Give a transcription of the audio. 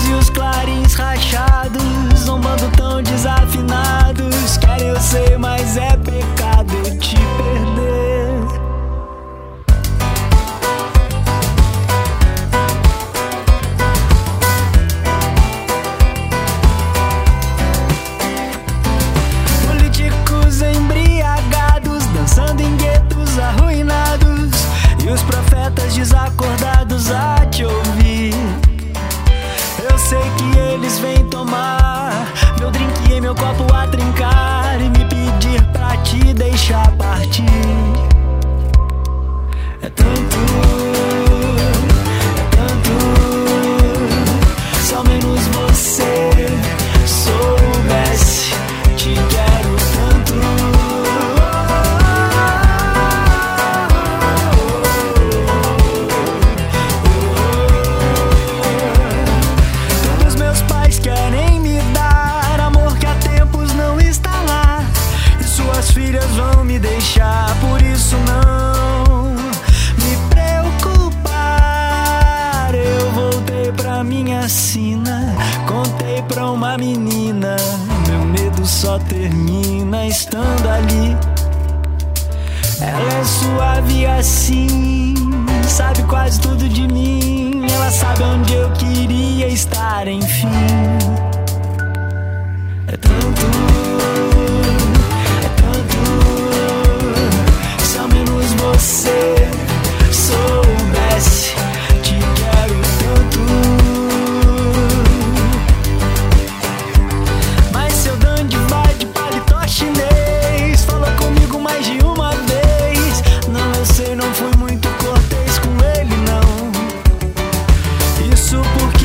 e os clarins rachados, zombando tão desafinados. Querem eu sei, mas é pecado eu te perder. Políticos embriagados, dançando em guetos arruinados, e os profetas desacordados a te ouvir. Eu sei que eles vêm tomar meu drink em meu copo a trincar e me pedir pra te deixar partir. É tanto, se ao menos você soubesse, te quero tanto. Todos meus pais querem me dar amor que há tempos não está lá, e suas filhas vão me deixar, por isso não me preocupar. Eu voltei pra minha sina, contei pra uma menina, meu medo só termina estando ali. Ela é suave assim, sabe quase tudo de mim. Ela sabe onde eu queria estar, enfim. É tanto, se ao menos você soubesse, te quero tanto. Mas seu dandy vai de paletó chinês, falou comigo mais de uma vez. Não, eu sei, não fui muito cortês com ele, não. Isso porque